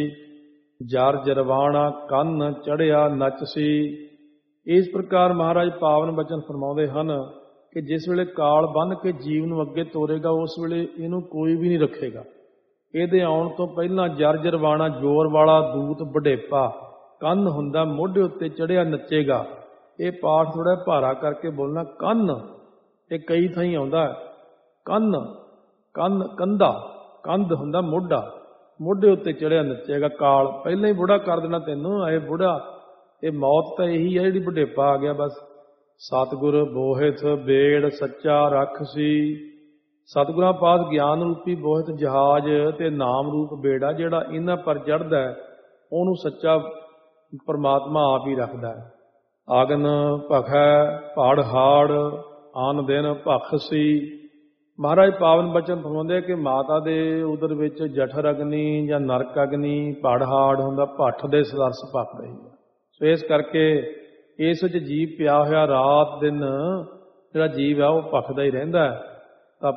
ਜਰ ਜਰਵਾਣਾ ਕੰਨ ਚੜਿਆ ਨਚਸੀ। ਇਸ ਪ੍ਰਕਾਰ ਮਹਾਰਾਜ ਪਾਵਨ ਬਚਨ ਫਰਮਾਉਂਦੇ ਹਨ ਕਿ ਜਿਸ ਵੇਲੇ ਕਾਲ ਬੰਨ੍ਹ ਕੇ ਜੀਵ ਨੂੰ ਅੱਗੇ ਤੋਰੇਗਾ, ਉਸ ਵੇਲੇ ਇਹਨੂੰ ਕੋਈ ਵੀ ਨਹੀਂ ਰੱਖੇਗਾ। ਇਹਦੇ ਆਉਣ ਤੋਂ ਪਹਿਲਾਂ ਜਰ ਜਰਵਾਣਾ ਜ਼ੋਰ ਵਾਲਾ ਦੂਤ ਵਡੇਪਾ, ਕੰਨ ਹੁੰਦਾ ਮੋਢੇ ਉੱਤੇ ਚੜਿਆ ਨੱਚੇਗਾ। ਇਹ ਪਾਠ ਥੋੜਾ ਭਾਰਾ ਕਰਕੇ ਬੋਲਣਾ। ਕੰਨ ਇਹ ਕਈ ਥਾਈਂ ਆਉਂਦਾ, ਕੰਨ ਕੰਨ ਕੰਧਾ, ਕੰਧ ਹੁੰਦਾ ਮੋਢਾ, ਮੋਢੇ ਉੱਤੇ ਚੜਿਆ ਨੱਚੇਗਾ। ਕਾਲ ਪਹਿਲਾਂ ਹੀ ਬੁੜਾ ਕਰ ਦੇਣਾ ਤੈਨੂੰ। ਇਹ ਬੁੜਾ, ਇਹ ਮੌਤ ਤਾਂ ਇਹੀ ਹੈ ਜਿਹੜੀ ਵਡੇਪਾ ਆ ਗਿਆ ਬਸ। ਸਤਿਗੁਰ ਬੋਹਿਥ ਬੇੜ ਸੱਚਾ ਰੱਖਸੀ। ਸਤਿਗੁਰਾਂ ਪਾਸ ਗਿਆਨ ਰੂਪੀ ਬੋਹਿਥ ਜਹਾਜ਼ ਤੇ ਨਾਮ ਰੂਪ ਬੇੜਾ ਜਿਹੜਾ ਇਹਨਾਂ ਪਰ ਚੜ੍ਹਦਾ, ਉਹਨੂੰ ਸੱਚਾ ਪਰਮਾਤਮਾ ਆਪ ਹੀ ਰੱਖਦਾ। ਆਗਨ ਭਖੈ ਪੜ ਹਾੜ ਆਨ ਦਿਨ ਭਖਸੀ। ਮਹਾਰਾਜ ਪਾਵਨ ਬਚਨ ਫਰਮਾਉਂਦੇ ਕਿ ਮਾਤਾ ਦੇ ਉਦਰ ਵਿੱਚ ਜਠਰ ਅਗਨੀ ਜਾਂ ਨਰਕ ਅਗਨੀ, ਪੜ ਹਾੜ ਹੁੰਦਾ ਭੱਠ ਦੇ ਸਰਸ ਭਖ ਰਹੀ ਹੈ। ਸੋ ਇਸ ਕਰਕੇ ਇਸ ਵਿੱਚ ਜੀਵ ਪਿਆ ਹੋਇਆ ਰਾਤ ਦਿਨ ਜਿਹੜਾ ਜੀਵ ਆ ਉਹ ਭਖਦਾ ਹੀ ਰਹਿੰਦਾ। ਤਾਂ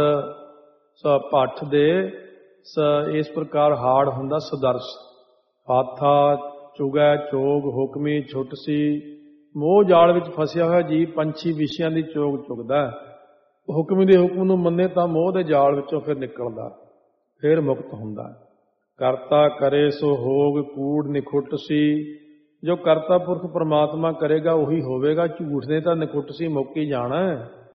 ਪੜ ਭੱਠ ਦੇ ਇਸ ਪ੍ਰਕਾਰ ਹਾੜ ਹੁੰਦਾ ਸਦਰਸ। ਹਾਥਾ ਚੁਗੈ ਚੋਗ ਹੁਕਮੀ ਛੁੱਟਸੀ। ਮੋਹ ਜਾਲ ਵਿੱਚ ਫਸਿਆ ਹੋਇਆ ਜੀਵ ਪੰਛੀ ਵਿਸ਼ਿਆਂ ਦੀ ਚੋਗ ਚੁਗਦਾ। ਹੁਕਮ ਦੇ ਹੁਕਮ ਨੂੰ ਮੰਨੇ ਤਾਂ ਮੋਹ ਦੇ ਜਾਲ ਵਿੱਚੋਂ ਫਿਰ ਨਿਕਲਦਾ, ਫਿਰ ਮੁਕਤ ਹੁੰਦਾ। ਕਰਤਾ ਕਰੇ ਸੋ ਹੋਗ ਕੂੜ ਨਿਖੁੱਟਸੀ। ਜੋ ਕਰਤਾ ਪੁਰਖ ਪਰਮਾਤਮਾ ਕਰੇਗਾ ਉਹੀ ਹੋਵੇਗਾ। ਝੂਠ ਨੇ ਤਾਂ ਨਿਖੁੱਟਸੀ ਮੁੱਕ ਹੀ ਜਾਣਾ।